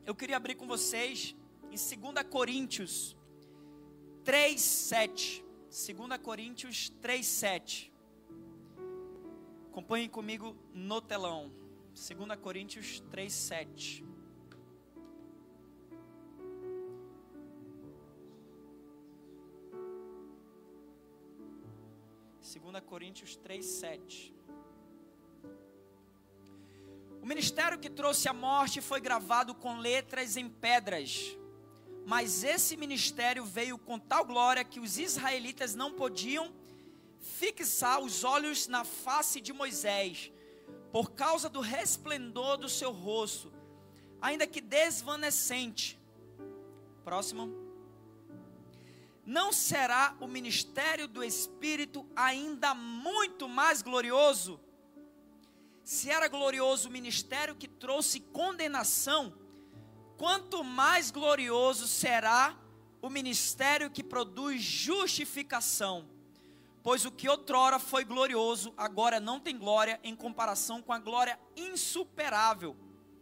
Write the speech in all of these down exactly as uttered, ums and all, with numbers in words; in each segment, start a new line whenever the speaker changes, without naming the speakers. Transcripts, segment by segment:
eu queria abrir com vocês em segunda Coríntios três, sete. segunda Coríntios três, sete. Acompanhem comigo no telão. segunda Coríntios três, sete. segunda Coríntios três, sete. O ministério que trouxe a morte foi gravado com letras em pedras, mas esse ministério veio com tal glória que os israelitas não podiam fixar os olhos na face de Moisés, por causa do resplendor do seu rosto, ainda que desvanecente. Próximo. Não será o ministério do Espírito ainda muito mais glorioso? Se era glorioso o ministério que trouxe condenação, quanto mais glorioso será o ministério que produz justificação. Pois o que outrora foi glorioso, agora não tem glória em comparação com a glória insuperável.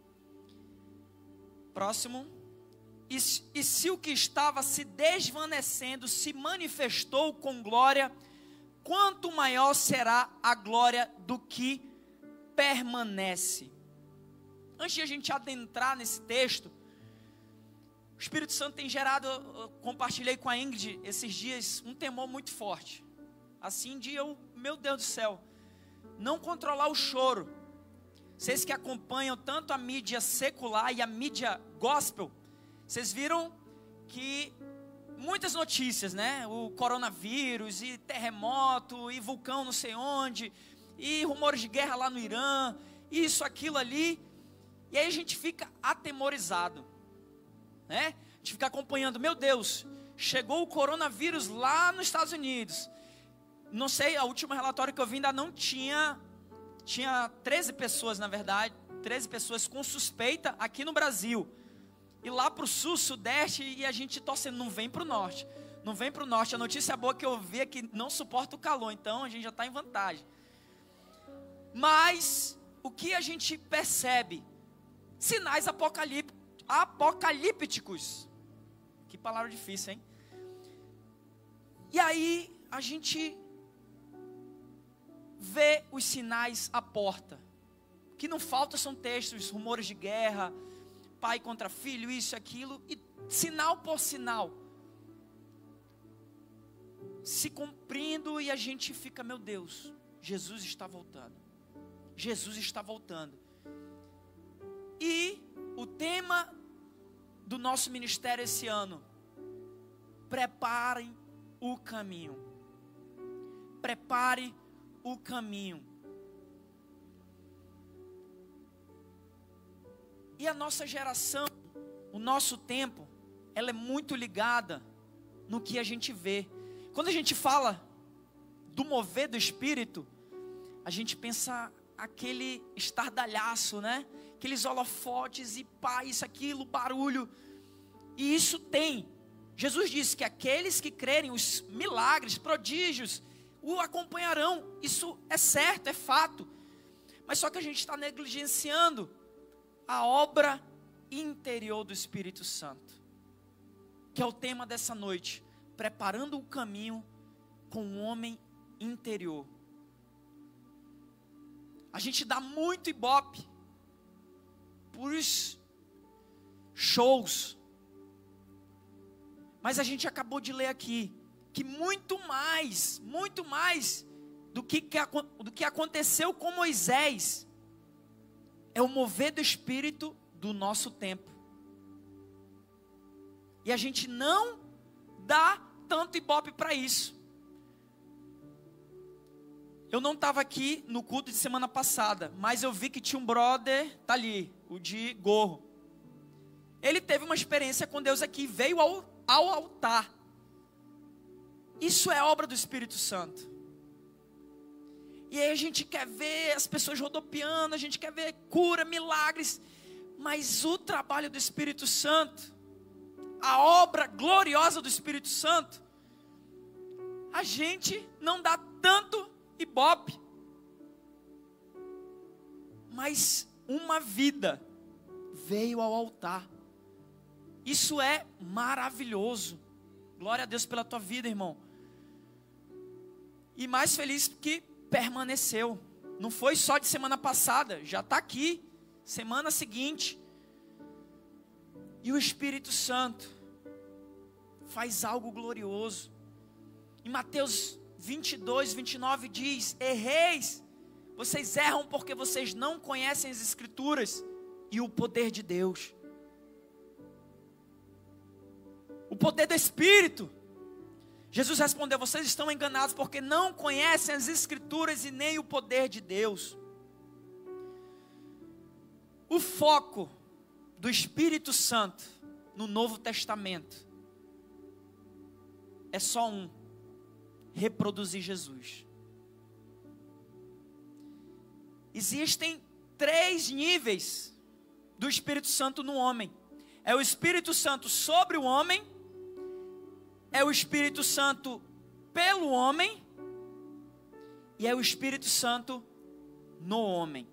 Próximo. E, e se o que estava se desvanecendo se manifestou com glória, quanto maior será a glória do que permanece. Antes de a gente adentrar nesse texto, o Espírito Santo tem gerado, eu compartilhei com a Ingrid esses dias, um temor muito forte. Assim de eu, meu Deus do céu, não controlar o choro. Vocês que acompanham tanto a mídia secular e a mídia gospel, vocês viram que muitas notícias, né? O coronavírus, e terremoto, e vulcão não sei onde, e rumores de guerra lá no Irã, isso, aquilo ali. E aí a gente fica atemorizado, né? A gente fica acompanhando, meu Deus, chegou o coronavírus lá nos Estados Unidos. Não sei, a última relatório que eu vi ainda não tinha, tinha treze pessoas na verdade, treze pessoas com suspeita aqui no Brasil. E lá para o sul, sudeste, e a gente torcendo, não vem para o norte, não vem para o norte. A notícia boa que eu vi é que não suporta o calor, então a gente já está em vantagem. Mas, o que a gente percebe? Sinais apocalip, apocalípticos. Que palavra difícil, hein? E aí, a gente vê os sinais à porta. O que não falta são textos, rumores de guerra, pai contra filho, isso, aquilo, e sinal por sinal se cumprindo, e a gente fica, meu Deus, Jesus está voltando. Jesus está voltando. E o tema do nosso ministério esse ano: preparem o caminho. Prepare o caminho. E a nossa geração, o nosso tempo, ela é muito ligada no que a gente vê. Quando a gente fala do mover do Espírito, a gente pensa aquele estardalhaço, né? Aqueles holofotes e pá, isso, aquilo, barulho. E isso tem. Jesus disse que aqueles que crerem, os milagres, prodígios, o acompanharão. Isso é certo, é fato. Mas só que a gente está negligenciando a obra interior do Espírito Santo, que é o tema dessa noite, preparando o caminho com o homem interior. A gente dá muito ibope por shows, mas a gente acabou de ler aqui que muito mais, muito mais do que, do que aconteceu com Moisés é o mover do Espírito do nosso tempo. E a gente não dá tanto ibope para isso. Eu não estava aqui no culto de semana passada, mas eu vi que tinha um brother, tá ali, o de gorro. Ele teve uma experiência com Deus aqui, veio ao, ao altar. Isso é obra do Espírito Santo. E aí a gente quer ver as pessoas rodopiando, a gente quer ver cura, milagres, mas o trabalho do Espírito Santo, a obra gloriosa do Espírito Santo, a gente não dá tanto ibope. Mas uma vida veio ao altar. Isso é maravilhoso. Glória a Deus pela tua vida, irmão. E mais feliz que permaneceu. Não foi só de semana passada, já está aqui, semana seguinte. E o Espírito Santo faz algo glorioso. Em Mateus vinte e dois, vinte e nove diz: erreis, vocês erram porque vocês não conhecem as Escrituras e o poder de Deus. O poder do Espírito. Jesus respondeu: vocês estão enganados porque não conhecem as Escrituras e nem o poder de Deus. O foco do Espírito Santo no Novo Testamento é só um: reproduzir Jesus. Existem três níveis do Espírito Santo no homem. É o Espírito Santo sobre o homem, é o Espírito Santo pelo homem e é o Espírito Santo no homem.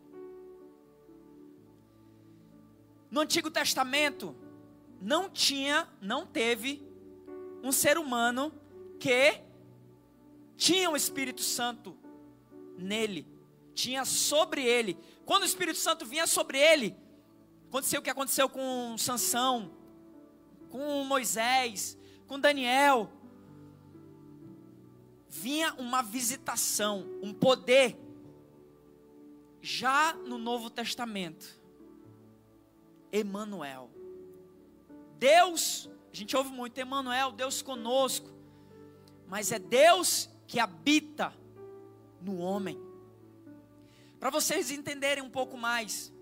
No Antigo Testamento não tinha, não teve um ser humano que tinha o Espírito Santo nele, tinha sobre ele. Quando o Espírito Santo vinha sobre ele, aconteceu o que aconteceu com Sansão, com Moisés, com Daniel. Vinha uma visitação, um poder. Já no Novo Testamento, Emanuel, Deus, a gente ouve muito Emanuel, Deus conosco, mas é Deus que habita no homem. Para vocês entenderem um pouco mais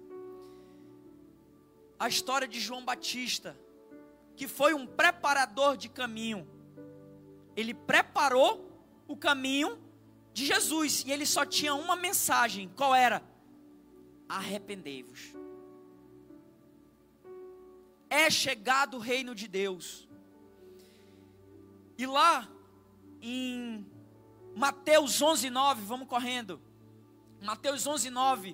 a história de João Batista, que foi um preparador de caminho. Ele preparou o caminho de Jesus e ele só tinha uma mensagem. Qual era? Arrependei-vos. É chegado o reino de Deus. E lá em Mateus onze, nove, vamos correndo. Mateus onze, nove.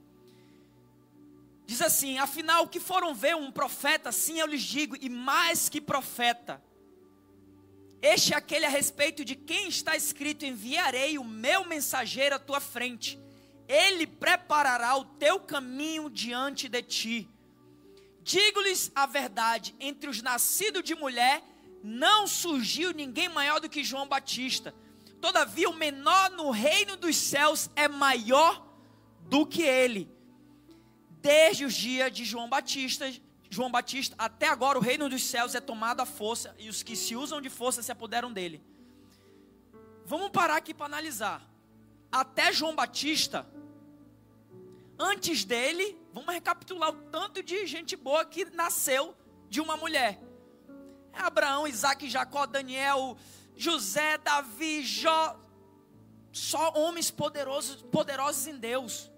Diz assim: afinal, o que foram ver um profeta, sim eu lhes digo, e mais que profeta. Este é aquele a respeito de quem está escrito: enviarei o meu mensageiro à tua frente. Ele preparará o teu caminho diante de ti. Digo-lhes a verdade, entre os nascidos de mulher, não surgiu ninguém maior do que João Batista. Todavia, o menor no reino dos céus é maior do que ele. Desde os dias de João Batista, João Batista, até agora o reino dos céus é tomado à força, e os que se usam de força se apoderam dele. Vamos parar aqui para analisar. Até João Batista, antes dele, vamos recapitular o tanto de gente boa que nasceu de uma mulher. É Abraão, Isaac, Jacó, Daniel, José, Davi, Jó. Só homens poderosos, poderosos em Deus.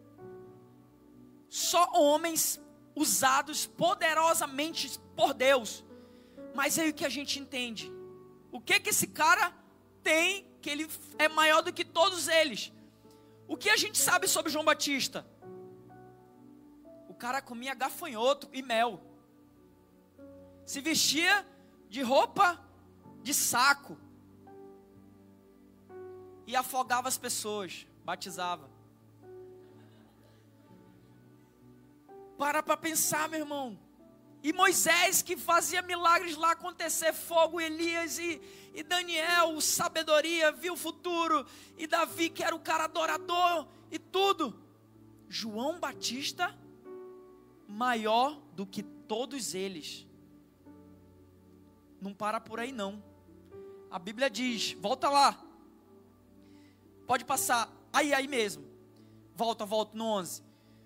Só homens usados poderosamente por Deus. Mas aí o que a gente entende? O que que esse cara tem que ele é maior do que todos eles? O que a gente sabe sobre João Batista? O cara comia gafanhoto e mel. Se vestia de roupa de saco. E afogava as pessoas, batizava. Para para pensar, meu irmão. E Moisés, que fazia milagres lá acontecer, fogo, Elias e, e Daniel, sabedoria, viu o futuro. E Davi, que era o cara adorador e tudo. João Batista, maior do que todos eles. Não para por aí não. A Bíblia diz, volta lá. Pode passar, aí, aí mesmo. Volta, volta no onze.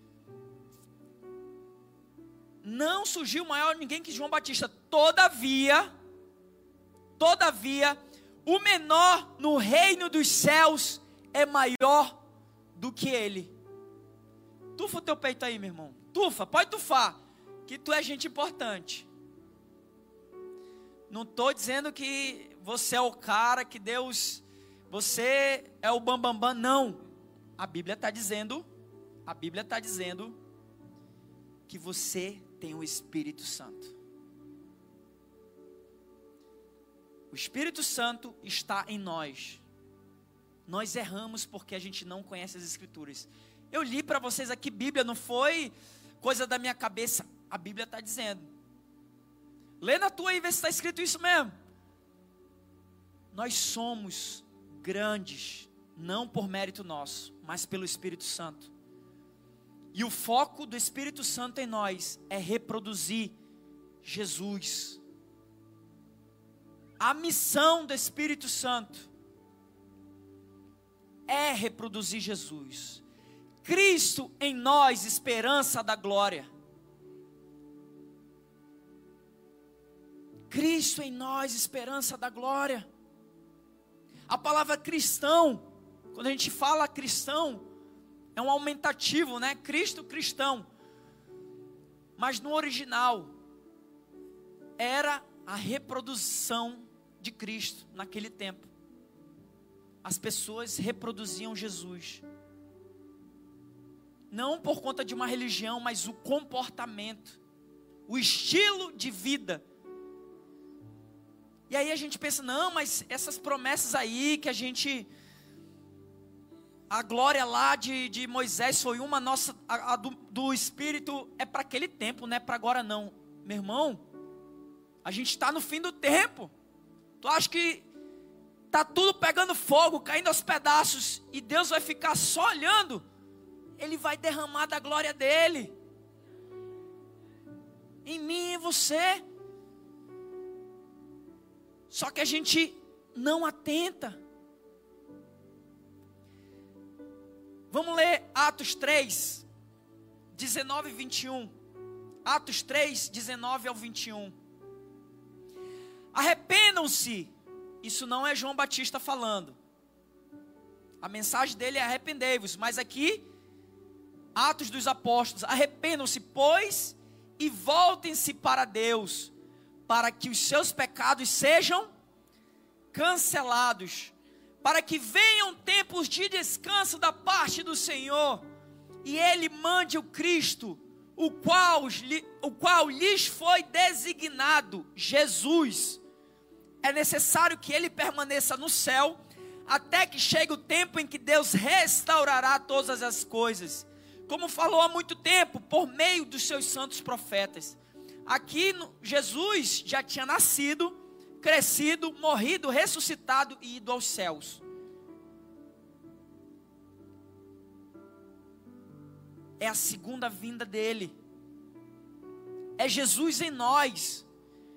Não surgiu maior ninguém que João Batista. Todavia, todavia, o menor no reino dos céus é maior do que ele. Tufa o teu peito aí, meu irmão. Tufa, pode tufar, que tu é gente importante. Não estou dizendo que você é o cara, que Deus, você é o bambambam, bam, bam, não. A Bíblia está dizendo, a Bíblia está dizendo que você tem o Espírito Santo. O Espírito Santo está em nós. Nós erramos porque a gente não conhece as Escrituras. Eu li para vocês aqui, Bíblia não foi coisa da minha cabeça. A Bíblia está dizendo. Lê na tua aí, vê se está escrito isso mesmo. Nós somos grandes, não por mérito nosso, mas pelo Espírito Santo. E o foco do Espírito Santo em nós é reproduzir Jesus. A missão do Espírito Santo é reproduzir Jesus. Cristo em nós, esperança da glória. Cristo em nós, esperança da glória. A palavra cristão, quando a gente fala cristão, é um aumentativo, né? Cristo, cristão. Mas no original, era a reprodução de Cristo naquele tempo. As pessoas reproduziam Jesus. Não por conta de uma religião, mas o comportamento, o estilo de vida. E aí a gente pensa, não, mas essas promessas aí que a gente... A glória lá de, de Moisés foi uma, nossa, a, a do, do Espírito é para aquele tempo, não é para agora não. Meu irmão, a gente está no fim do tempo. Tu acha que está tudo pegando fogo, caindo aos pedaços, e Deus vai ficar só olhando? Ele vai derramar da glória dele. Em mim e em você. Só que a gente não atenta. Vamos ler Atos três, dezenove e vinte e um. Atos três, dezenove ao vinte e um. Arrependam-se. Isso não é João Batista falando. A mensagem dele é arrependei-vos. Mas aqui, Atos dos Apóstolos. Arrependam-se, pois, e voltem-se para Deus, para que os seus pecados sejam cancelados, para que venham tempos de descanso da parte do Senhor, e Ele mande o Cristo, o qual, o qual lhes foi designado, Jesus. É necessário que Ele permaneça no céu, até que chegue o tempo em que Deus restaurará todas as coisas, como falou há muito tempo, por meio dos seus santos profetas. Aqui Jesus já tinha nascido, crescido, morrido, ressuscitado e ido aos céus. É a segunda vinda dele. É Jesus em nós.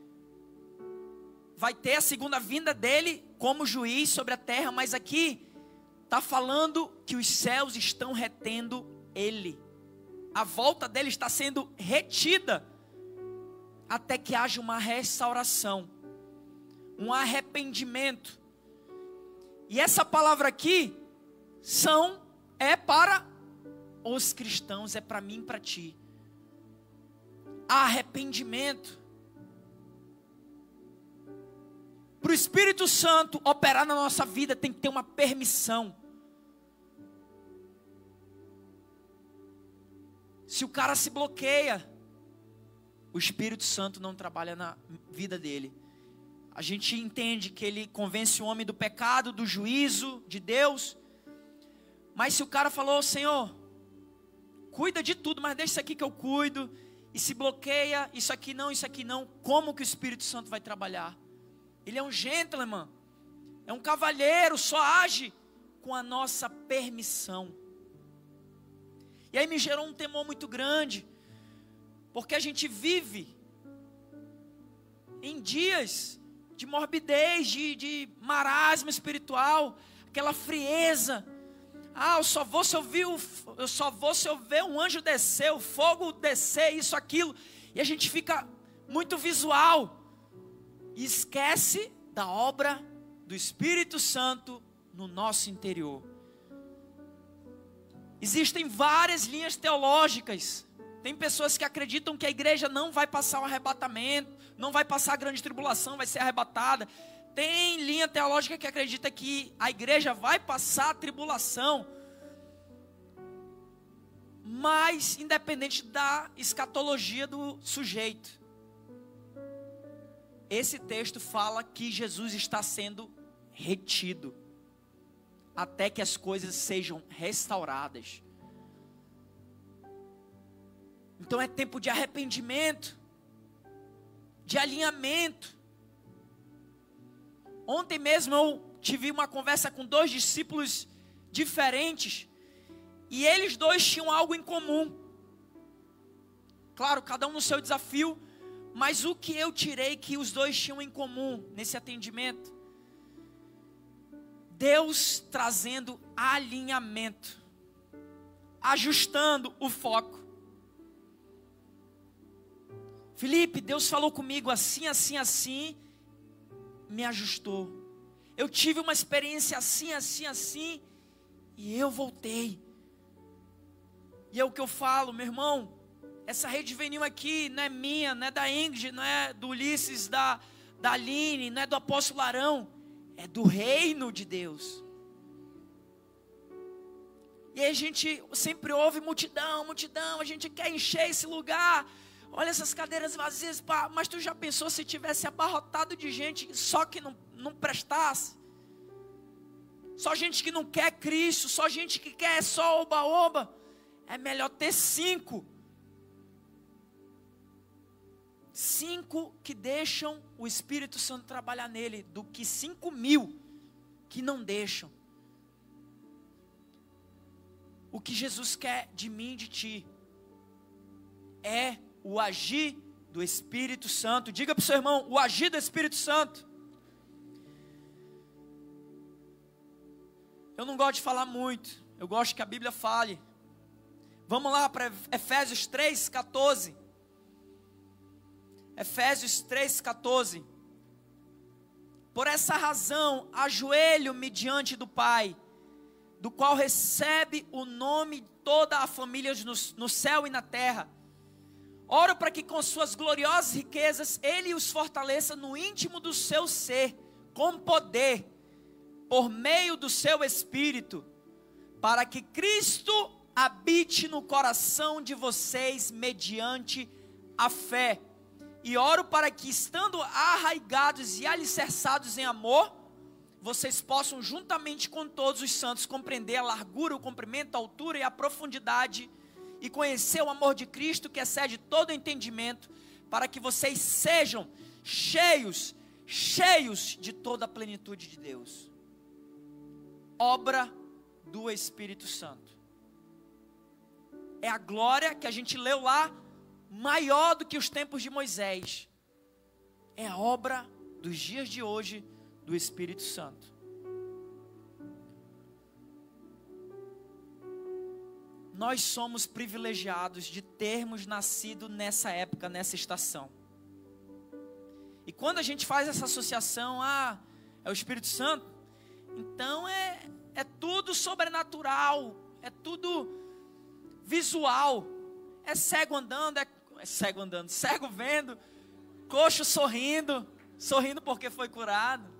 Vai ter a segunda vinda dele como juiz sobre a terra, mas aqui está falando que os céus estão retendo ele. A volta dele está sendo retida até que haja uma restauração, um arrependimento. E essa palavra aqui são é para os cristãos, é para mim e para ti. Arrependimento. Para o Espírito Santo operar na nossa vida tem que ter uma permissão. Se o cara se bloqueia, o Espírito Santo não trabalha na vida dele. A gente entende que ele convence o homem do pecado, do juízo de Deus. Mas se o cara falou, Senhor, cuida de tudo, mas deixa isso aqui que eu cuido, e se bloqueia, isso aqui não, isso aqui não, como que o Espírito Santo vai trabalhar? Ele é um gentleman, é um cavalheiro, só age com a nossa permissão. E aí me gerou um temor muito grande, porque a gente vive em dias de morbidez, de, de marasmo espiritual, aquela frieza. Ah, eu só vou se eu ver, o, eu só vou se eu ver um anjo descer, o fogo descer, isso, aquilo. E a gente fica muito visual e esquece da obra do Espírito Santo no nosso interior. Existem várias linhas teológicas. Tem pessoas que acreditam que a igreja não vai passar o arrebatamento, não vai passar a grande tribulação, vai ser arrebatada. Tem linha teológica que acredita que a igreja vai passar a tribulação. Mas independente da escatologia do sujeito. esse texto fala que Jesus está sendo retido, até que as coisas sejam restauradas. Então é tempo de arrependimento, de alinhamento. Ontem mesmo eu tive uma conversa com dois discípulos diferentes, e eles dois tinham algo em comum. Claro, cada um no seu desafio, mas o que eu tirei que os dois tinham em comum nesse atendimento? Deus trazendo alinhamento, ajustando o foco. Felipe, Deus falou comigo assim, assim, assim, me ajustou. Eu tive uma experiência assim, assim, assim, e eu voltei. E é o que eu falo, meu irmão, essa rede juvenil aqui não é minha, não é da Ingrid, não é do Ulisses, da, da Aline, não é do apóstolo Arão, é do reino de Deus. E aí a gente sempre ouve multidão, multidão, a gente quer encher esse lugar. Olha essas cadeiras vazias, pá, mas tu já pensou se tivesse abarrotado de gente só que não, não prestasse? Só gente que não quer Cristo, só gente que quer só oba-oba. É melhor ter cinco. Cinco que deixam o Espírito Santo trabalhar nele, do que cinco mil que não deixam. O que Jesus quer de mim e de ti é o agir do Espírito Santo. Diga para o seu irmão, o agir do Espírito Santo. Eu não gosto de falar muito, eu gosto que a Bíblia fale. Vamos lá para Efésios três, quatorze. Efésios três, quatorze. Por essa razão, ajoelho-me diante do Pai, do qual recebe o nome de toda a família no, no céu e na terra. Oro para que com suas gloriosas riquezas, Ele os fortaleça no íntimo do seu ser, com poder, por meio do seu Espírito, para que Cristo habite no coração de vocês mediante a fé. E oro para que, estando arraigados e alicerçados em amor, vocês possam juntamente com todos os santos compreender a largura, o comprimento, a altura e a profundidade, e conhecer o amor de Cristo que excede todo entendimento, para que vocês sejam cheios, cheios de toda a plenitude de Deus. Obra do Espírito Santo. É a glória que a gente leu lá, maior do que os tempos de Moisés. É a obra dos dias de hoje do Espírito Santo. Nós somos privilegiados de termos nascido nessa época, nessa estação. E quando a gente faz essa associação, ah, é o Espírito Santo, então é, é tudo sobrenatural, é tudo visual, é cego andando, é, é cego andando, cego vendo, coxo sorrindo, sorrindo porque foi curado.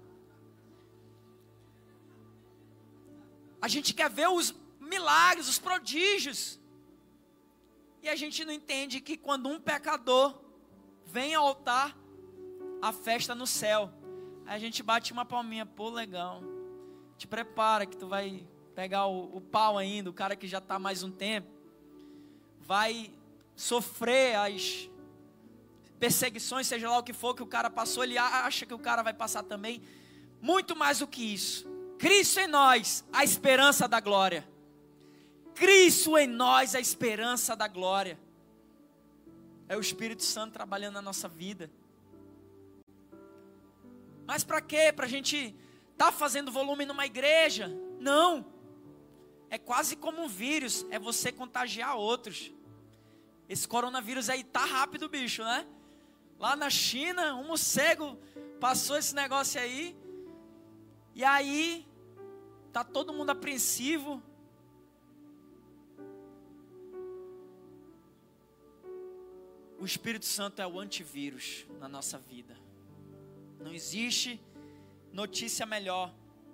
A gente quer ver os milagres, os prodígios, e a gente não entende que quando um pecador vem ao altar, a festa no céu. Aí a gente bate uma palminha, pô, legal, te prepara que tu vai pegar o, o pau ainda, o cara que já está mais um tempo, vai sofrer as perseguições, seja lá o que for que o cara passou, ele acha que o cara vai passar também. Muito mais do que isso, Cristo em nós, a esperança da glória. Cristo em nós, a esperança da glória. É o Espírito Santo trabalhando na nossa vida. Mas para quê? Para a gente estar tá fazendo volume numa igreja? Não. É quase como um vírus, é você contagiar outros. Esse coronavírus aí tá rápido, bicho, né? Lá na China, um morcego passou esse negócio aí. E aí, tá todo mundo apreensivo. O Espírito Santo é o antivírus na nossa vida. Não existe notícia melhor.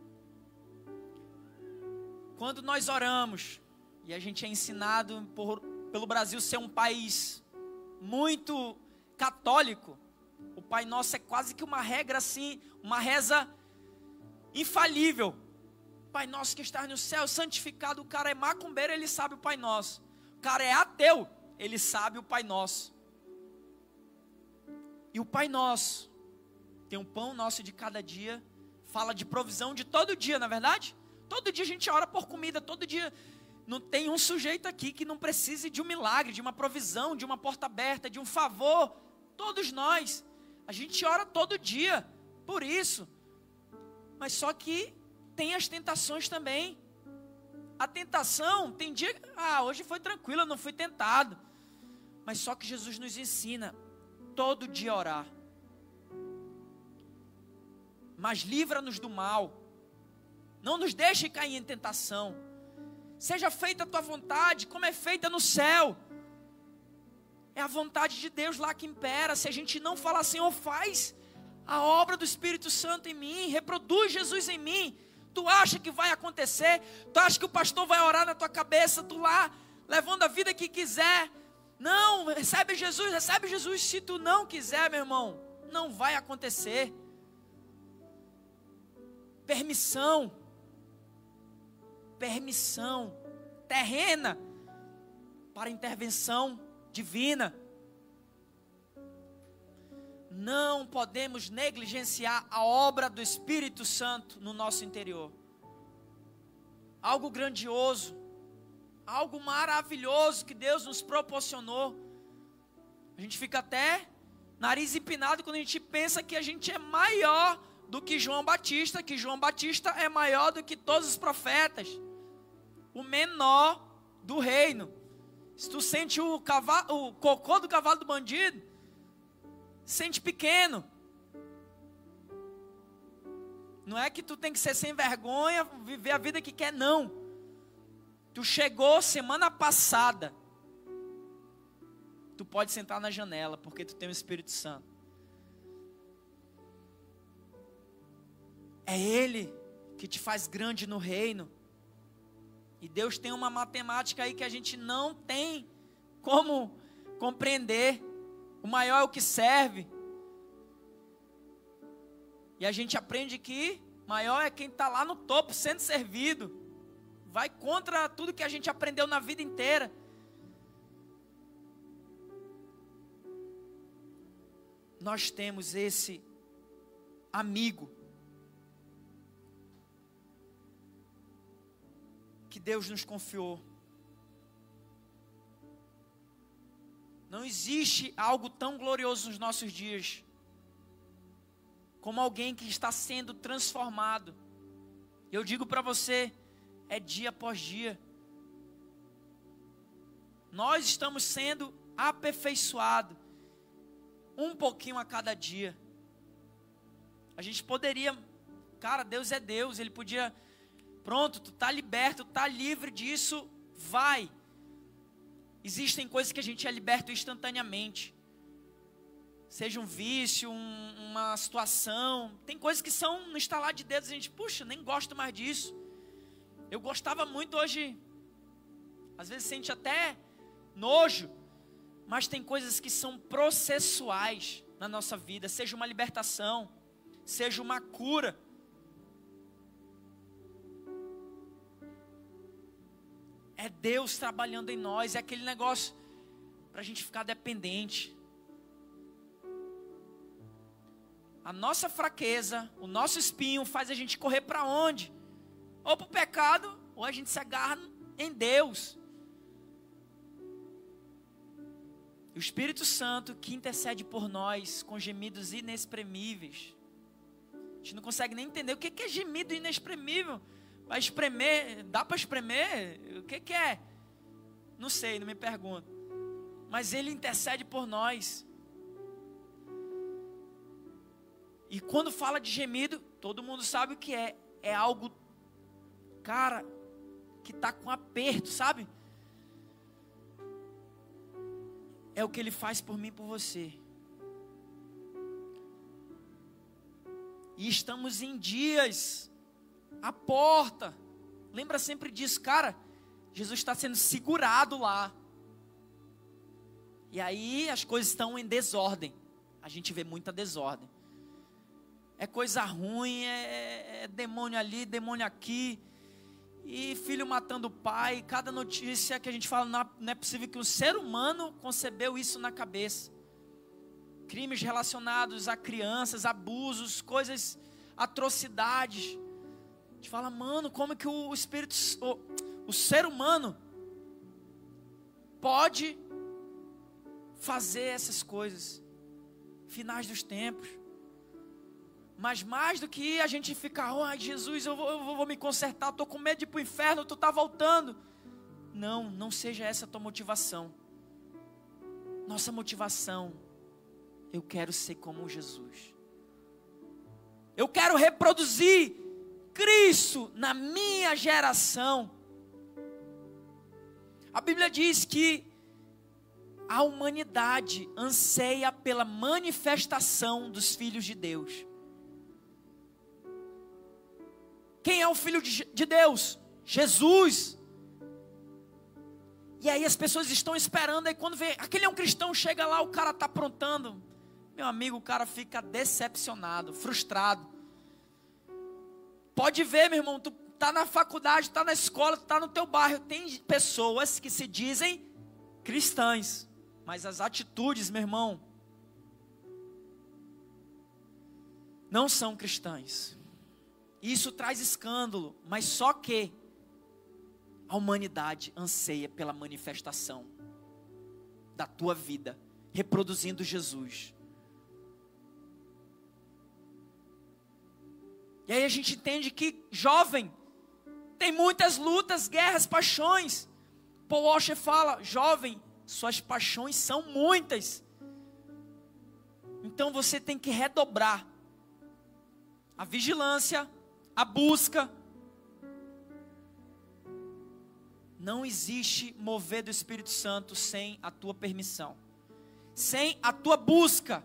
Quando nós oramos, e a gente é ensinado por, pelo Brasil ser um país muito católico, o Pai Nosso é quase que uma regra assim, uma reza infalível. Pai Nosso que estás no céu, santificado. O cara é macumbeiro, ele sabe o Pai Nosso. O cara é ateu, ele sabe o Pai Nosso. E o Pai Nosso tem um pão nosso de cada dia, fala de provisão de todo dia, não é verdade? Todo dia a gente ora por comida, todo dia. Não tem um sujeito aqui que não precise de um milagre, de uma provisão, de uma porta aberta, de um favor. Todos nós, a gente ora todo dia por isso. Mas só que tem as tentações também. A tentação, tem dia, ah, hoje foi tranquilo, eu não fui tentado. Mas só que Jesus nos ensina todo dia a orar. Mas livra-nos do mal. Não nos deixe cair em tentação. Seja feita a tua vontade, como é feita no céu. É a vontade de Deus lá que impera. Se a gente não falar, Senhor, faz a obra do Espírito Santo em mim, reproduz Jesus em mim. Tu acha que vai acontecer? Tu acha que o pastor vai orar na tua cabeça? Tu lá, levando a vida que quiser. Não, recebe Jesus, recebe Jesus. Se tu não quiser, meu irmão, não vai acontecer. Permissão. Permissão terrena para intervenção divina. Não podemos negligenciar a obra do Espírito Santo no nosso interior. Algo grandioso, algo maravilhoso que Deus nos proporcionou. A gente fica até nariz empinado quando a gente pensa que a gente é maior do que João Batista, que João Batista é maior do que todos os profetas, o menor do reino. Se tu sente o, cavalo, o cocô do cavalo do bandido, sente pequeno. Não é que tu tem que ser sem vergonha, viver a vida que quer, não. Tu chegou semana passada, tu pode sentar na janela, porque tu tem o Espírito Santo. É Ele que te faz grande no reino. E Deus tem uma matemática aí que a gente não tem como compreender. O maior é o que serve. E a gente aprende que maior é quem está lá no topo sendo servido. Vai contra tudo que a gente aprendeu na vida inteira. Nós temos esse amigo que Deus nos confiou. Não existe algo tão glorioso nos nossos dias como alguém que está sendo transformado. Eu digo para você, é dia após dia. Nós estamos sendo aperfeiçoados um pouquinho a cada dia. A gente poderia, cara, Deus é Deus, Ele podia, pronto, tu está liberto, tu está livre disso, vai. Existem coisas que a gente é liberto instantaneamente. Seja um vício, um, uma situação. Tem coisas que são no estalar de dedos. A gente, puxa, nem gosto mais disso. Eu gostava muito, hoje às vezes sente até nojo. Mas tem coisas que são processuais na nossa vida. Seja uma libertação, seja uma cura. É Deus trabalhando em nós. É aquele negócio para a gente ficar dependente. A nossa fraqueza, o nosso espinho faz a gente correr para onde? Ou para o pecado, ou a gente se agarra em Deus. O Espírito Santo que intercede por nós com gemidos inexprimíveis. A gente não consegue nem entender o que é gemido inexprimível. Vai espremer, dá para espremer? O que, que é? Não sei, não me pergunto. Mas Ele intercede por nós. E quando fala de gemido, todo mundo sabe o que é. É algo, cara, que está com aperto, sabe? É o que Ele faz por mim e por você. E estamos em dias à porta. Lembra sempre disso, cara. Jesus está sendo segurado lá. E aí as coisas estão em desordem. a gente vê muita desordem. É coisa ruim, é, é demônio ali, demônio aqui, e filho matando o pai. Cada notícia que a gente fala, não, não é possível que o ser humano concebeu isso na cabeça. Crimes relacionados a crianças, abusos, coisas, atrocidades. A gente fala, mano, como que o espírito, o, o ser humano pode fazer essas coisas? Finais dos tempos. Mas mais do que a gente ficar, ai, Jesus, eu vou, eu vou me consertar, estou com medo de ir para o inferno, tu está voltando. Não, não seja essa a tua motivação. Nossa motivação, eu quero ser como Jesus. Eu quero reproduzir Cristo na minha geração. A Bíblia diz que a humanidade anseia pela manifestação dos filhos de Deus. Quem é o Filho de Deus? Jesus. E aí as pessoas estão esperando, aí quando vê, aquele é um cristão, chega lá, o cara está aprontando. Meu amigo, o cara fica decepcionado, frustrado. Pode ver, meu irmão, tu está na faculdade, está na escola, tu está no teu bairro. Tem pessoas que se dizem cristãs, mas as atitudes, meu irmão, não são cristãs. Isso traz escândalo, mas só que a humanidade anseia pela manifestação da tua vida, reproduzindo Jesus. E aí a gente entende que jovem tem muitas lutas, guerras, paixões. Paul Washer fala, jovem, suas paixões são muitas. Então você tem que redobrar a vigilância, a busca. Não existe mover do Espírito Santo sem a tua permissão, sem a tua busca.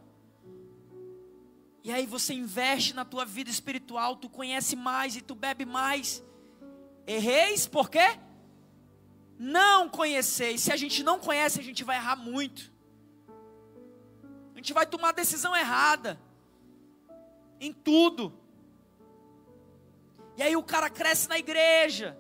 E aí você investe na tua vida espiritual, tu conhece mais e tu bebe mais. Erreis, por quê? Não conheceis. Se a gente não conhece, a gente vai errar muito. A gente vai tomar decisão errada em tudo. E aí o cara cresce na igreja,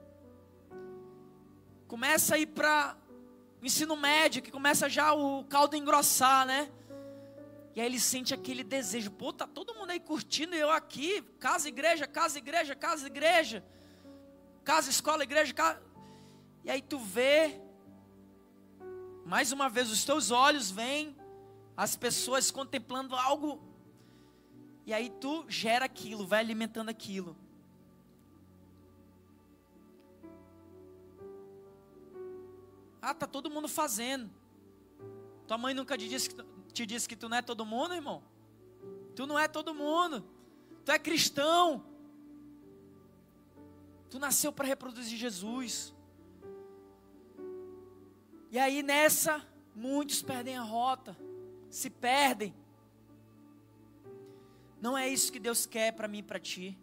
começa a ir para o ensino médio, que começa já o caldo a engrossar, né? E aí ele sente aquele desejo, pô, tá todo mundo aí curtindo e eu aqui, casa, igreja, casa, igreja, casa, igreja, casa, escola, igreja, casa. E aí tu vê, mais uma vez os teus olhos veem as pessoas contemplando algo, e aí tu gera aquilo, vai alimentando aquilo. Ah, tá todo mundo fazendo. Tua mãe nunca te disse, que tu, te disse que tu não é todo mundo, irmão? Tu não é todo mundo. Tu é cristão. Tu nasceu para reproduzir Jesus. E aí nessa, muitos perdem a rota. Se perdem. Não é isso que Deus quer para mim e para ti.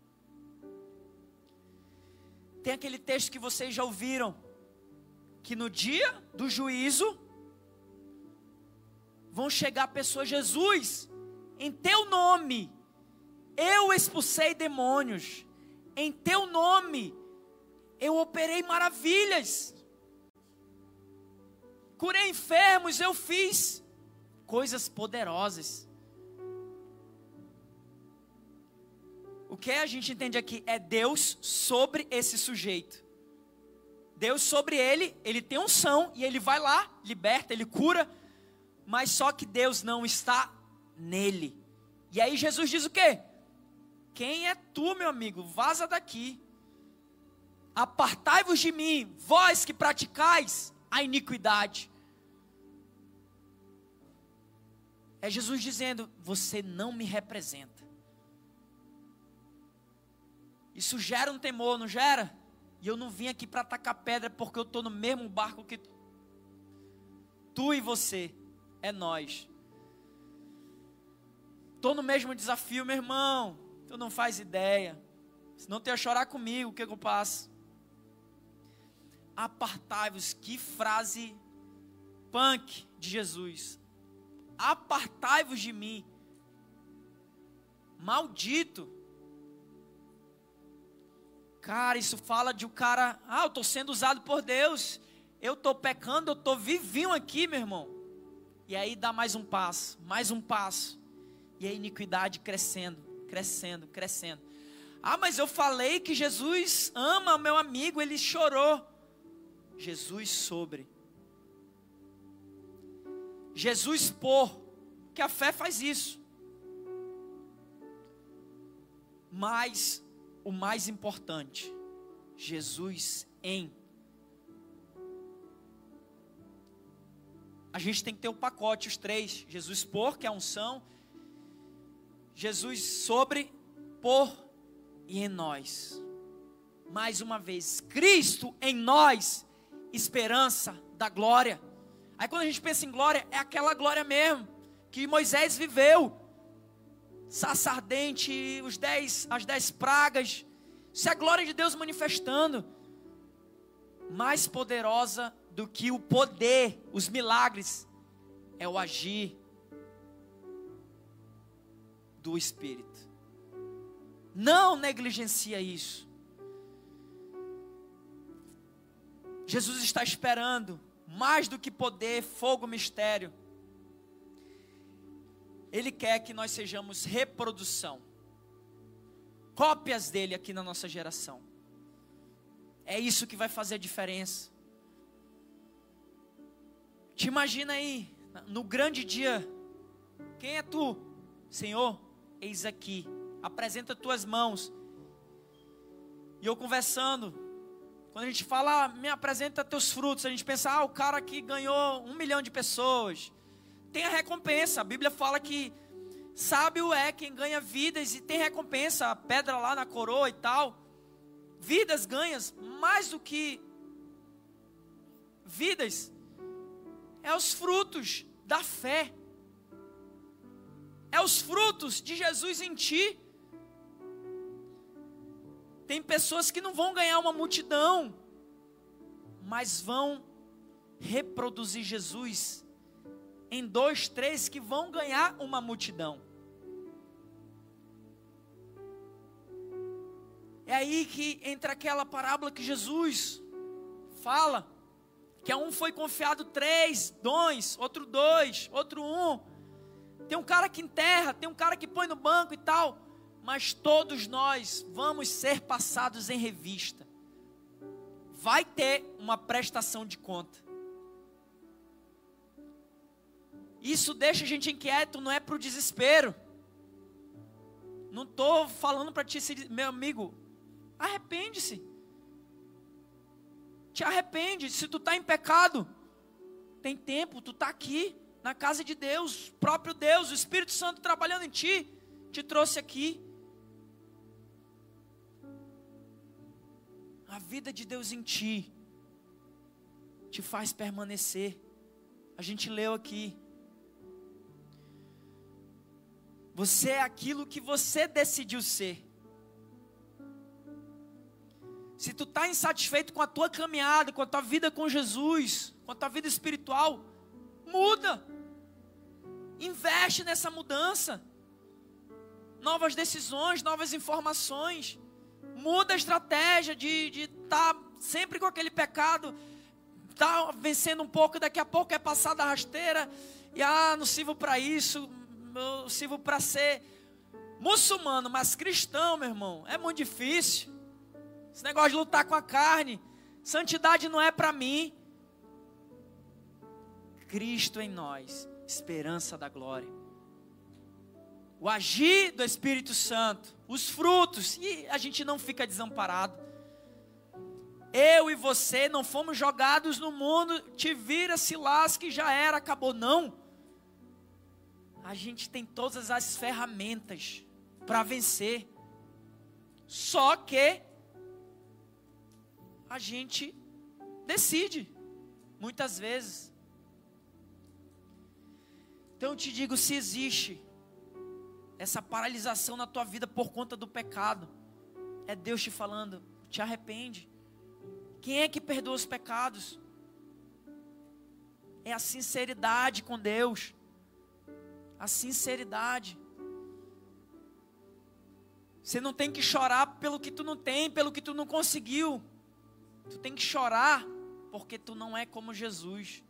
Tem aquele texto que vocês já ouviram, que no dia do juízo vão chegar pessoas, Jesus, em teu nome eu expulsei demônios, em teu nome eu operei maravilhas, curei enfermos, eu fiz coisas poderosas. O que a gente entende aqui é Deus sobre esse sujeito. Deus sobre ele, ele tem unção e ele vai lá, liberta, ele cura, mas só que Deus não está nele. E aí Jesus diz o quê? Quem é tu, meu amigo? Vaza daqui. Apartai-vos de mim, vós que praticais a iniquidade. É Jesus dizendo, você não me representa. Isso gera um temor, não gera? E eu não vim aqui para atacar pedra porque eu estou no mesmo barco que tu. Tu e você, é nós. Estou no mesmo desafio, meu irmão. Tu não faz ideia. Senão tu ia chorar comigo, o que, que eu passo? Apartai-vos, que frase punk de Jesus. apartai-vos de mim, maldito. Cara, isso fala de um cara, ah, eu estou sendo usado por Deus, eu estou pecando, eu estou vivinho aqui, meu irmão. E aí dá mais um passo, mais um passo, e a iniquidade crescendo, crescendo, crescendo. Ah, mas eu falei que Jesus ama o meu amigo, ele chorou. Jesus sobre. Jesus por, que a fé faz isso. Mas o mais importante, Jesus em. A gente tem que ter o pacote, os três. Jesus por, que é a unção. Jesus sobre, por e em nós. Mais uma vez, Cristo em nós, esperança da glória. Aí quando a gente pensa em glória, é aquela glória mesmo, que Moisés viveu. Sarça ardente, os dez, as dez pragas. Isso é a glória de Deus manifestando. Mais poderosa do que o poder, os milagres, é o agir do Espírito. Não negligencia isso. Jesus está esperando mais do que poder, fogo, mistério. Ele quer que nós sejamos reprodução, cópias dele aqui na nossa geração. É isso que vai fazer a diferença. Te imagina aí, no grande dia, quem é tu? Senhor, eis aqui, apresenta tuas mãos. E eu conversando, quando a gente fala, me apresenta teus frutos, a gente pensa, ah, o cara que ganhou um milhão de pessoas, tem a recompensa. A Bíblia fala que sábio é quem ganha vidas e tem recompensa, a pedra lá na coroa e tal. Vidas ganhas, mais do que vidas, é os frutos da fé. É os frutos de Jesus em ti. Tem pessoas que não vão ganhar uma multidão, mas vão reproduzir Jesus em dois, três que vão ganhar uma multidão. É aí que entra aquela parábola que Jesus fala, que a um foi confiado três dons, outro dois, outro um. Tem um cara que enterra, tem um cara que põe no banco e tal, mas todos nós vamos ser passados em revista. Vai ter uma prestação de conta. Isso deixa a gente inquieto, não é para o desespero. Não estou falando para ti, meu amigo, arrepende-se. Te arrepende. Se tu está em pecado, tem tempo, tu está aqui na casa de Deus, o próprio Deus, o Espírito Santo trabalhando em ti, te trouxe aqui. A vida de Deus em ti te faz permanecer. A gente leu aqui. Você é aquilo que você decidiu ser. Se tu está insatisfeito com a tua caminhada, com a tua vida com Jesus, com a tua vida espiritual, muda. Investe nessa mudança. Novas decisões, novas informações. Muda a estratégia de estar tá sempre com aquele pecado. Tá vencendo um pouco, daqui a pouco é passar da rasteira. E ah, não sirvo para isso. Eu sirvo para ser muçulmano, mas cristão, meu irmão, é muito difícil. Esse negócio de lutar com a carne, santidade não é para mim. Cristo em nós, esperança da glória. O agir do Espírito Santo, os frutos, e a gente não fica desamparado. Eu e você não fomos jogados no mundo, te vira, se lasque, já era, acabou, não. A gente tem todas as ferramentas para vencer. Só que a gente decide, muitas vezes. Então eu te digo, se existe essa paralisação na tua vida por conta do pecado, é Deus te falando, te arrepende. Quem é que perdoa os pecados? É a sinceridade com Deus. a sinceridade. Você não tem que chorar pelo que tu não tem, pelo que tu não conseguiu. Tu tem que chorar porque tu não é como Jesus.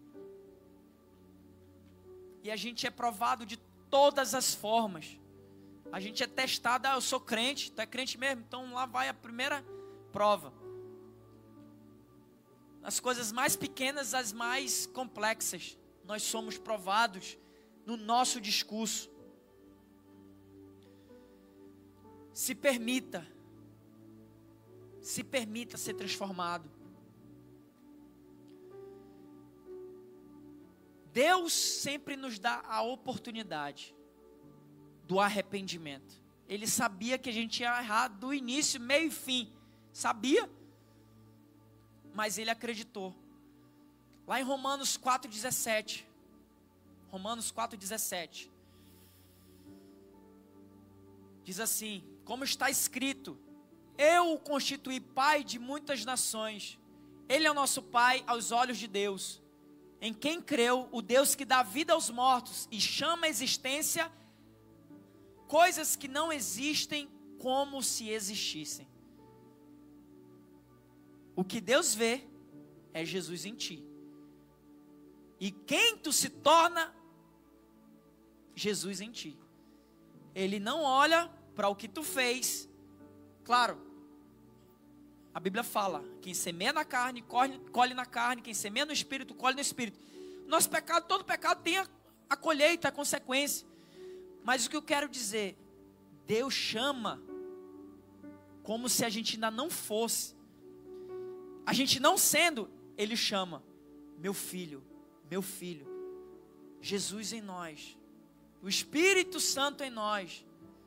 E a gente é provado de todas as formas. A gente é testado, ah, eu sou crente, tu é crente mesmo? Então lá vai a primeira prova. As coisas mais pequenas, as mais complexas, nós somos provados no nosso discurso. Se permita, se permita ser transformado. Deus sempre nos dá a oportunidade do arrependimento. Ele sabia que a gente ia errar do início, meio e fim. Sabia? Mas ele acreditou. Lá em Romanos quatro, dezessete. Romanos quatro, dezessete. Diz assim: como está escrito, eu o constituí pai de muitas nações. Ele é o nosso pai aos olhos de Deus. Em quem creu, o Deus que dá vida aos mortos e chama a existência coisas que não existem como se existissem. O que Deus vê é Jesus em ti. E quem tu se torna? Jesus em ti. Ele não olha para o que tu fez. Claro, a Bíblia fala: quem semeia na carne, colhe, colhe na carne. Quem semeia no Espírito, colhe no Espírito. Nosso pecado, todo pecado tem a, a colheita, a consequência. Mas o que eu quero dizer, Deus chama como se a gente ainda não fosse. A gente não sendo, Ele chama: meu filho, meu filho. Jesus em nós, o Espírito Santo em nós.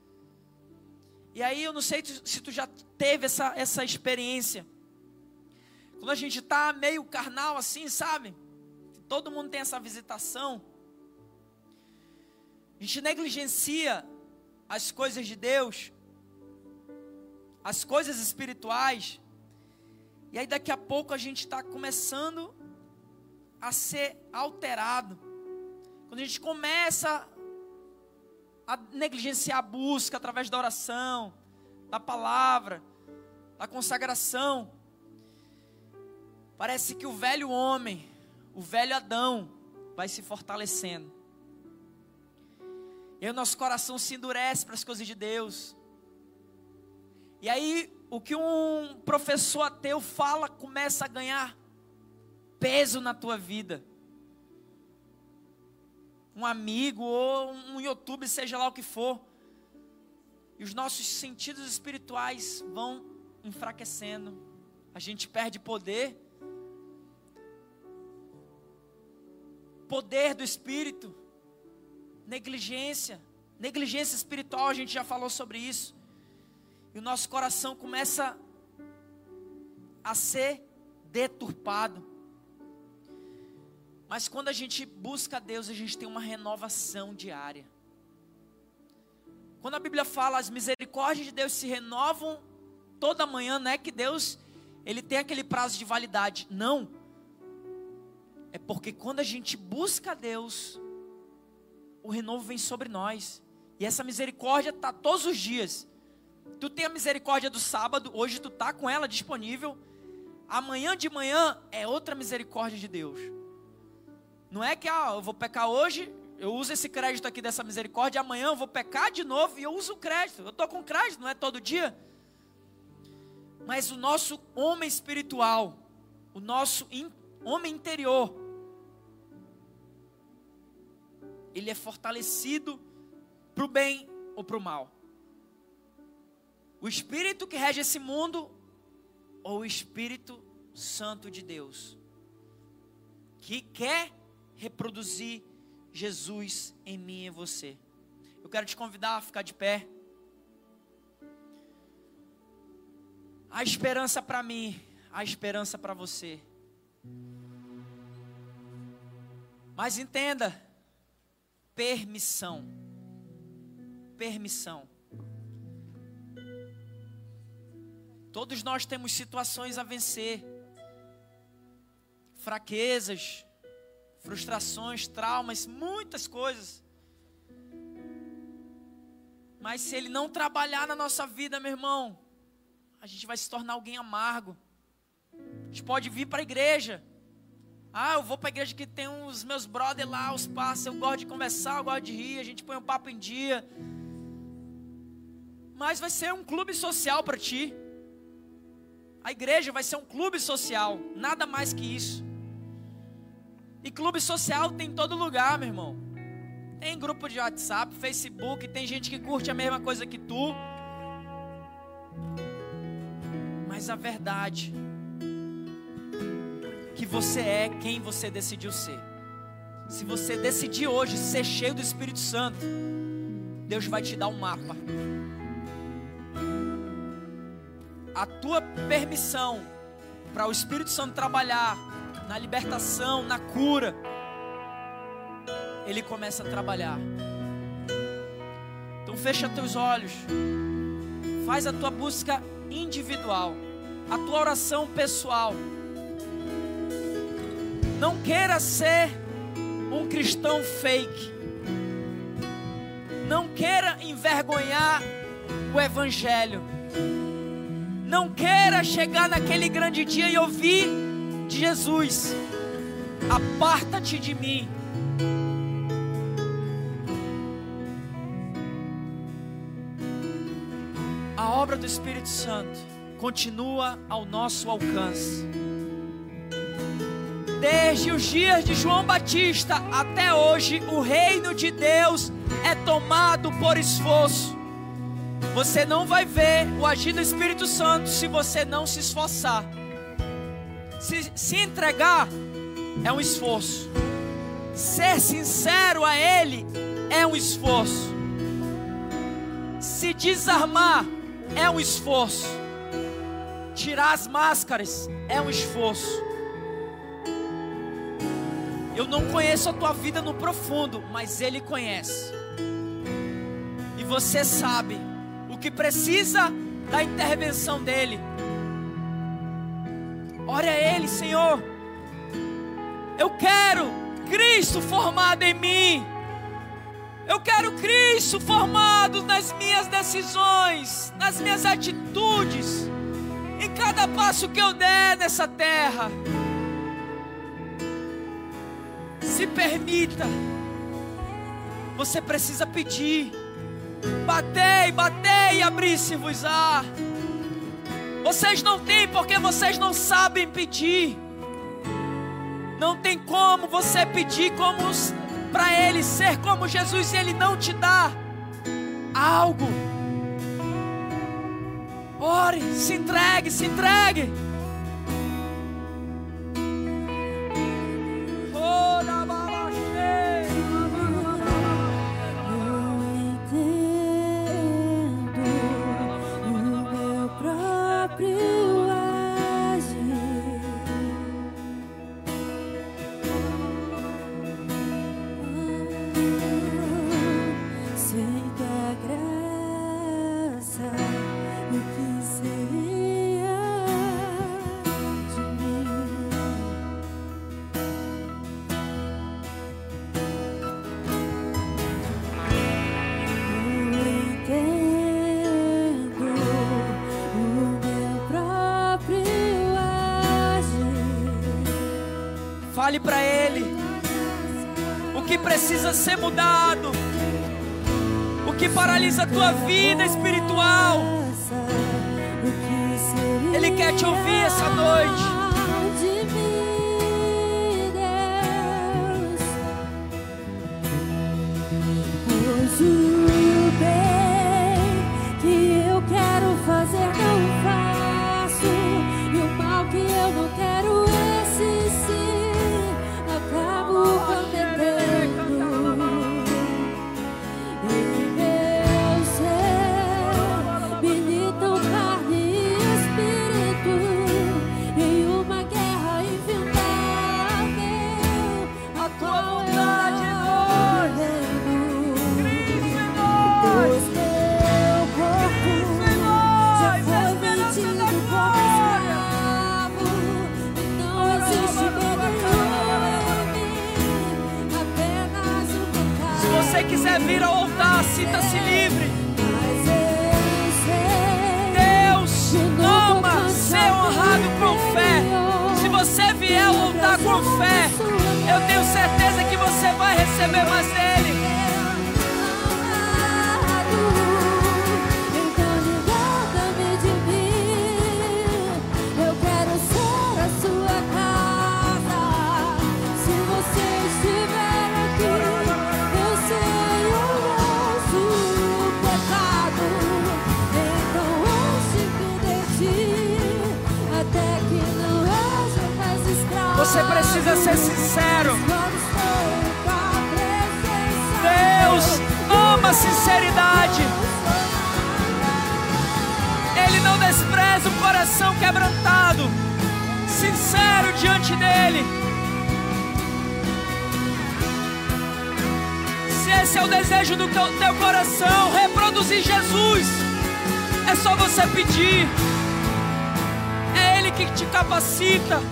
E aí eu não sei se tu já teve essa, essa experiência. Quando a gente está meio carnal assim, sabe? Todo mundo tem essa visitação. A gente negligencia as coisas de Deus, as coisas espirituais. E aí daqui a pouco a gente está começando a ser alterado. Quando a gente começa a negligenciar a busca através da oração, da palavra, da consagração, parece que o velho homem, o velho Adão, vai se fortalecendo. E aí o nosso coração se endurece para as coisas de Deus. E aí o que um professor ateu fala começa a ganhar peso na tua vida. Um amigo ou um YouTube, seja lá o que for. E os nossos sentidos espirituais vão enfraquecendo. A gente perde poder. Poder do Espírito. Negligência. Negligência espiritual, a gente já falou sobre isso. E o nosso coração começa a ser deturpado. Mas quando a gente busca a Deus, a gente tem uma renovação diária. Quando a Bíblia fala, as misericórdias de Deus se renovam toda manhã, não é que Deus, Ele tem aquele prazo de validade. Não. É porque quando a gente busca a Deus, o renovo vem sobre nós. E essa misericórdia está todos os dias. Tu tem a misericórdia do sábado, hoje tu está com ela disponível. Amanhã de manhã é outra misericórdia de Deus. Não é que ah, eu vou pecar hoje, eu uso esse crédito aqui dessa misericórdia, amanhã eu vou pecar de novo e eu uso o crédito. Eu estou com crédito, não é todo dia. Mas o nosso homem espiritual, o nosso in, homem interior, ele é fortalecido para o bem ou para o mal. O Espírito que rege esse mundo ou o Espírito Santo de Deus, que quer reproduzir Jesus em mim e em você. Eu quero te convidar a ficar de pé. Há esperança para mim, há esperança para você. Mas entenda, permissão. Permissão. Todos nós temos situações a vencer. Fraquezas, frustrações, traumas, muitas coisas. Mas se ele não trabalhar na nossa vida, meu irmão, a gente vai se tornar alguém amargo. A gente pode vir para a igreja. Ah, eu vou para a igreja que tem os meus brothers lá, os parceiros, eu gosto de conversar, eu gosto de rir, a gente põe um papo em dia. Mas vai ser um clube social para ti. A igreja vai ser um clube social, nada mais que isso. E clube social tem em todo lugar, meu irmão. Tem grupo de WhatsApp, Facebook, tem gente que curte a mesma coisa que tu. Mas a verdade que você é quem você decidiu ser. Se você decidir hoje ser cheio do Espírito Santo, Deus vai te dar um mapa. A tua permissão para o Espírito Santo trabalhar na libertação, na cura, Ele começa a trabalhar. Então fecha teus olhos, faz a tua busca individual, a tua oração pessoal. Não queira ser um cristão fake. Não queira envergonhar o Evangelho. Não queira chegar naquele grande dia e ouvir de Jesus: aparta-te de mim. A obra do Espírito Santo continua ao nosso alcance. Desde os dias de João Batista até hoje, o reino de Deus é tomado por esforço. Você não vai ver o agir do Espírito Santo se você não se esforçar. Se, se entregar é um esforço. Ser sincero a Ele é um esforço. Se desarmar é um esforço. Tirar as máscaras é um esforço. Eu não conheço a tua vida no profundo, mas Ele conhece. E você sabe o que precisa da intervenção dEle. Ore a Ele: Senhor, eu quero Cristo formado em mim. Eu quero Cristo formado nas minhas decisões, nas minhas atitudes, em cada passo que eu der nessa terra. Se permita. Você precisa pedir. Batei, batei e abri-se-vos-á. Vocês não têm porque vocês não sabem pedir. Não tem como você pedir como para Ele ser como Jesus e Ele não te dá algo. Ore, se entregue, se entregue. Fale para Ele o que precisa ser mudado, o que paralisa a tua vida espiritual. Ele quer te ouvir essa noite.
Pois o bem que eu quero fazer não faço, e o mal que eu não quero, esse sim acabo cometendo. Em meu ser militam carne e espírito, em uma guerra infindável, a tua vontade é reino. Pois meu corpo já foi vendido como escravo, não existe medo em mim, apenas o pecado.
Se você quiser vir ao altar, sinta-se livre. com fé, eu tenho certeza que você vai receber mais dele.
Então liberta-me de mim. Eu quero ser a sua casa. Se você estiver aqui, eu sei o nosso pecado. Então enche-me de ti, até que não haja mais estrada.
Você precisa ser sincero.
Quando estou com a presença,
Deus ama a sinceridade. Ele não despreza o coração quebrantado, sincero diante dele. Se esse é o desejo do teu, teu coração, reproduzir Jesus, é só você pedir. É Ele que te capacita.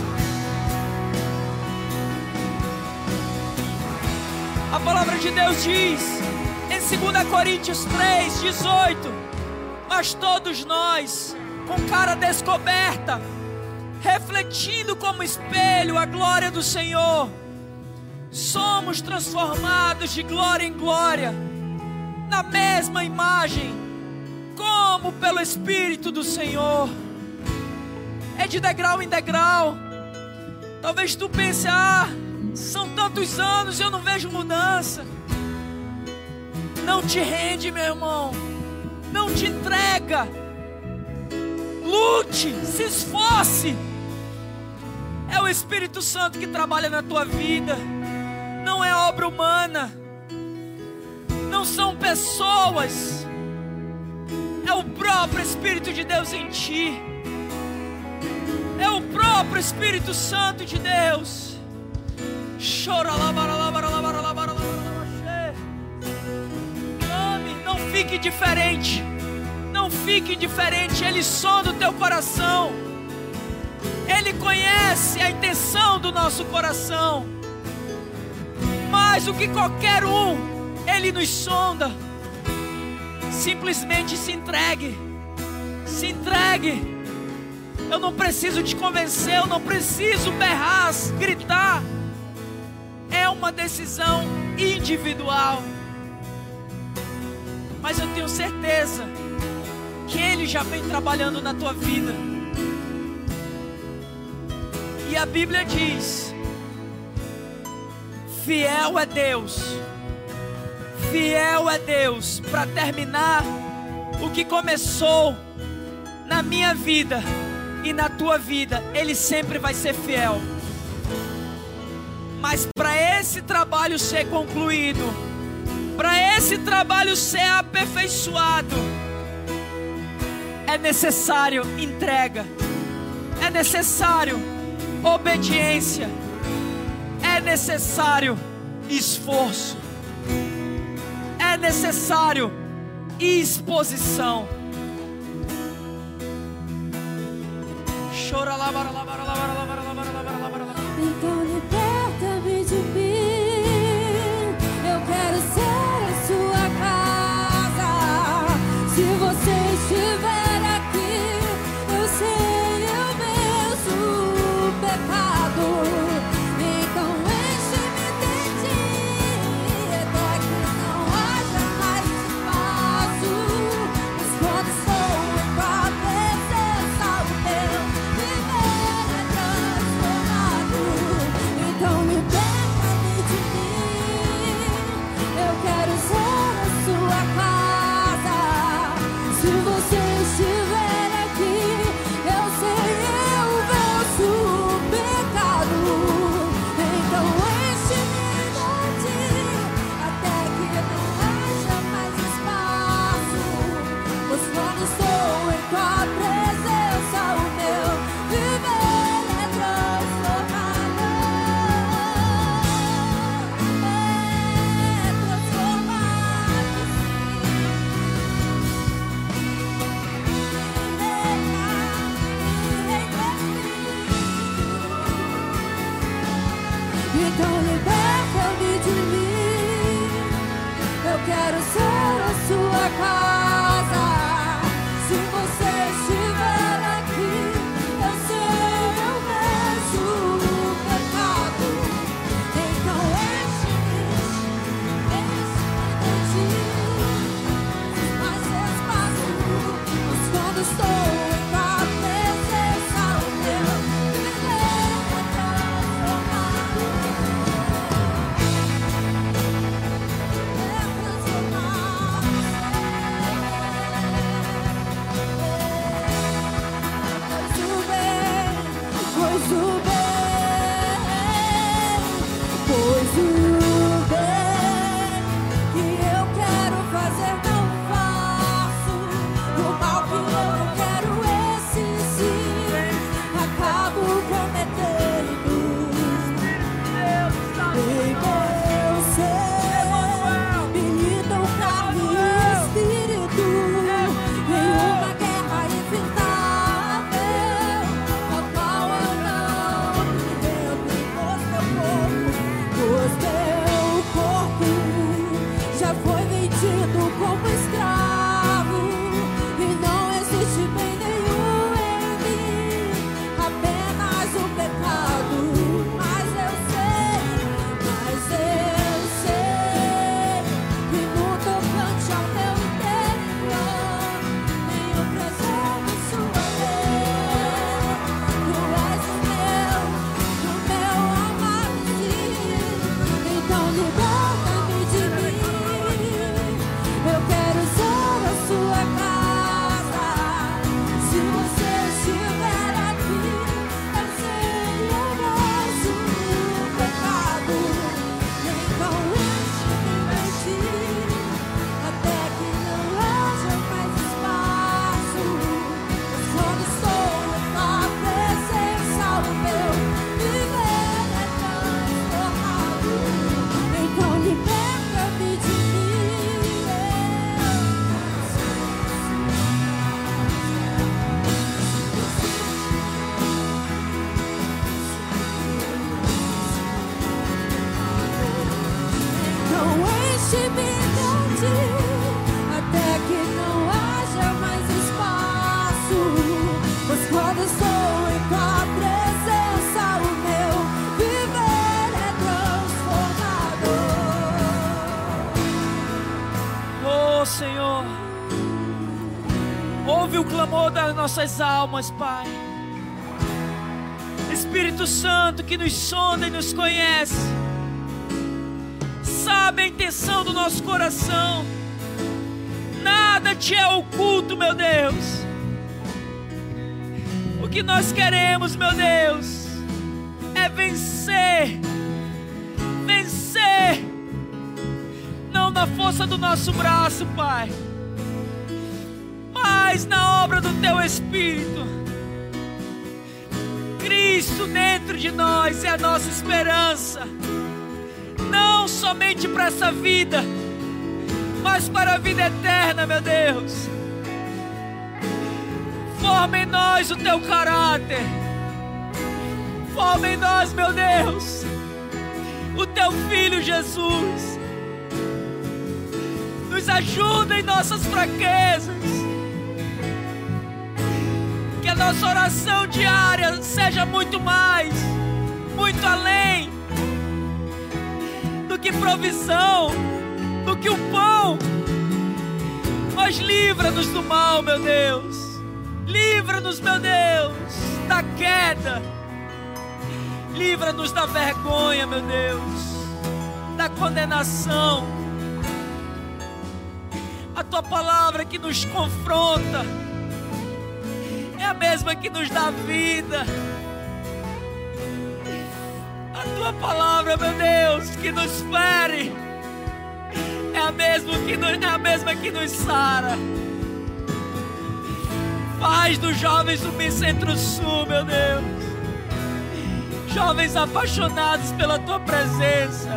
A palavra de Deus diz em dois Coríntios três, dezoito: mas todos nós, com cara descoberta, refletindo como espelho a glória do Senhor, somos transformados de glória em glória, na mesma imagem, como pelo Espírito do Senhor. É de degrau em degrau. Talvez tu pense: ah, são tantos anos e eu não vejo mudança. Não te rende, meu irmão. Não te entrega. Lute, se esforce. É o Espírito Santo que trabalha na tua vida. Não é obra humana. Não são pessoas. É o próprio Espírito de Deus em ti. É o próprio Espírito Santo de Deus. Ame, não fique diferente. Não fique diferente. Ele sonda o teu coração. Ele conhece a intenção do nosso coração. Mais do que qualquer um, Ele nos sonda. Simplesmente se entregue. Se entregue. Eu não preciso te convencer. Eu não preciso berrar, gritar. É uma decisão individual. Mas eu tenho certeza que Ele já vem trabalhando na tua vida. E a Bíblia diz: fiel é Deus. Fiel é Deus para terminar o que começou na minha vida e na tua vida. Ele sempre vai ser fiel. Mas para esse trabalho ser concluído, para esse trabalho ser aperfeiçoado, é necessário entrega, é necessário obediência, é necessário esforço, é necessário exposição. Chora lá, bara lá, bara lá, bara lá, bara lá, bara lá, bara lá, bara lá.
então liberta-me de mim. Eu quero ser a sua casa. Se você estiver aqui, eu sei eu venço o pecado. Então enche-me de ti, até que não haja mais espaço. Mas quando estou com a presença, o teu viver é grande.
Senhor. Ouve o clamor das nossas almas, Pai. Espírito Santo, que nos sonda e nos conhece, sabe a intenção do nosso coração. Nada te é oculto, meu Deus. O que nós queremos, meu Deus, é vencer. Vencer. Não na força do nosso braço, Pai, mas na obra do Teu Espírito. Cristo dentro de nós é a nossa esperança. Não somente para essa vida, mas para a vida eterna, meu Deus. Forma em nós o Teu caráter. Forma em nós, meu Deus, o Teu Filho Jesus. Nos ajuda em nossas fraquezas. Que a nossa oração diária seja muito mais, muito além do que provisão, do que o pão. Mas livra-nos do mal, meu Deus. Livra-nos, meu Deus, da queda. Livra-nos da vergonha, meu Deus, da condenação. A Tua palavra que nos confronta é a mesma que nos dá vida. A Tua palavra, meu Deus, que nos fere é a mesma que nos, é a mesma que nos sara. Faz dos jovens do Bicentro-Sul, meu Deus, jovens apaixonados pela Tua presença,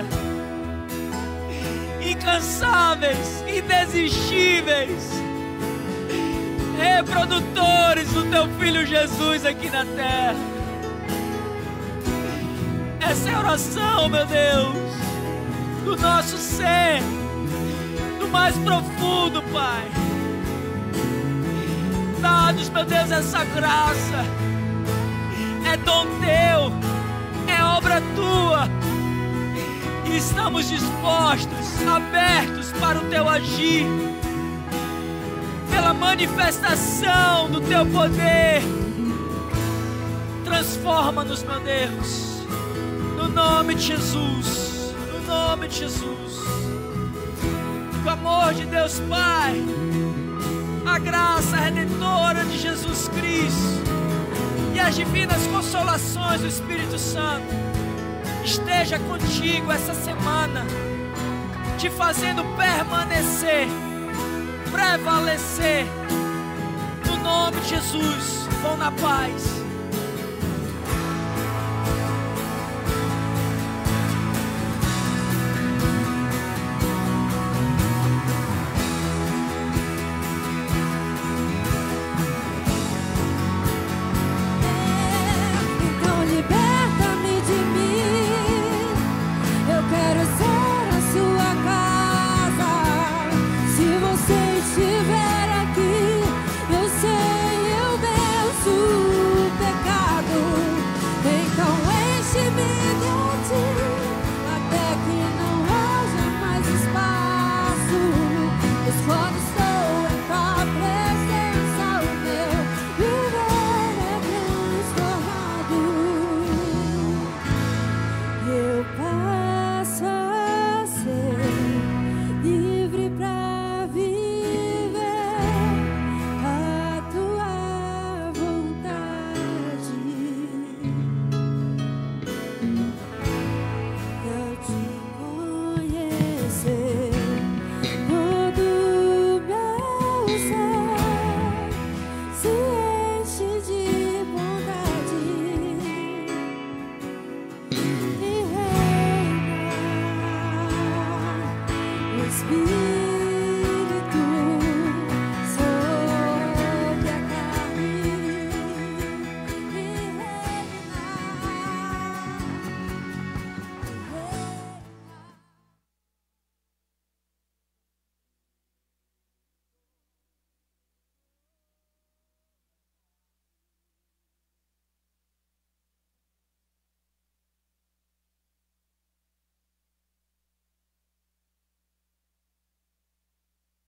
incansáveis, indesistíveis, reprodutores do Teu Filho Jesus aqui na terra. Essa é a oração, meu Deus, do nosso ser, do mais profundo, Pai. Dá-nos, meu Deus, essa graça. É dom Teu, é obra Tua. E estamos dispostos, abertos para o Teu agir, pela manifestação do Teu poder. Transforma-nos, meu Deus, no nome de Jesus, no nome de Jesus. O amor de Deus Pai, a graça redentora de Jesus Cristo e as divinas consolações do Espírito Santo esteja contigo essa semana, te fazendo permanecer, prevalecer. No nome de Jesus, vão na paz. Espírito